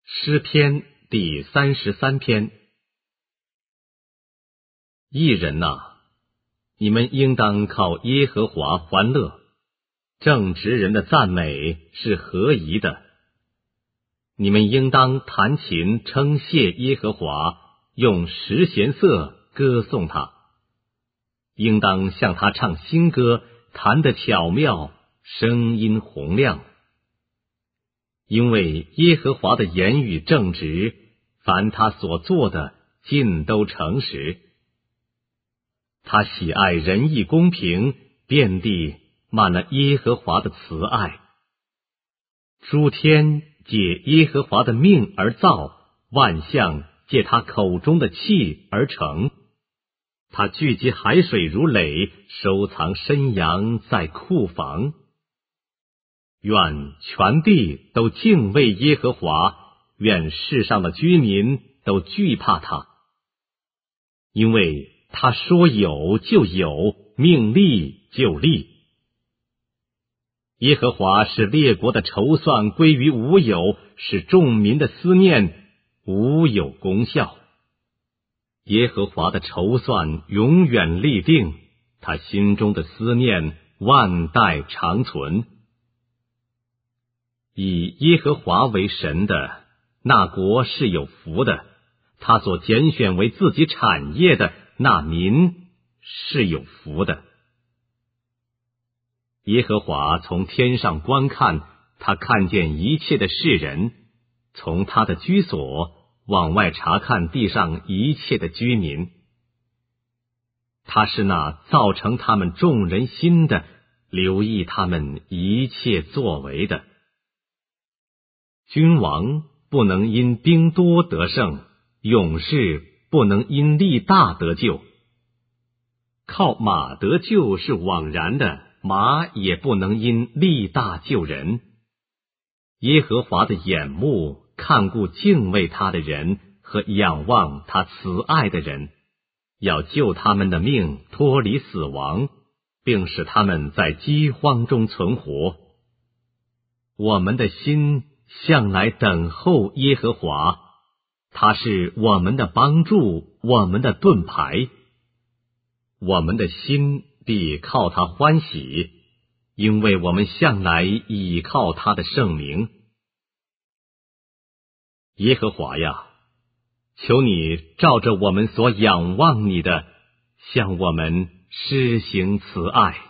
诗篇第33篇。义人哪，你们应当靠耶和华欢乐，正直人的赞美是合宜的。你们应当弹琴称谢耶和华，用十弦瑟歌颂他，应当向他唱新歌，弹得巧妙，声音洪亮。因为耶和华的言语正直，凡他所做的尽都诚实。他喜爱仁义公平，遍地满了耶和华的慈爱。诸天借耶和华的命而造，万象借他口中的气而成。他聚集海水如垒，收藏深洋在库房。愿全地都敬畏耶和华，愿世上的居民都惧怕他。因为他说有就有，命立就立。耶和华使列国的筹算归于无有，使众民的思念无有功效。耶和华的筹算永远立定，他心中的思念万代长存。以耶和华为神的，那国是有福的；他所拣选为自己产业的，那民是有福的。耶和华从天上观看，他看见一切的世人，从他的居所往外查看地上一切的居民。他是那造成他们众人心的，留意他们一切作为的。君王不能因兵多得胜，勇士不能因力大得救。靠马得救是枉然的，马也不能因力大救人。耶和华的眼目看顾敬畏他的人和仰望他慈爱的人，要救他们的命脱离死亡，并使他们在饥荒中存活。我们的心向来等候耶和华，他是我们的帮助，我们的盾牌。我们的心必靠他欢喜，因为我们向来倚靠他的圣名。耶和华呀，求你照着我们所仰望你的，向我们施行慈爱。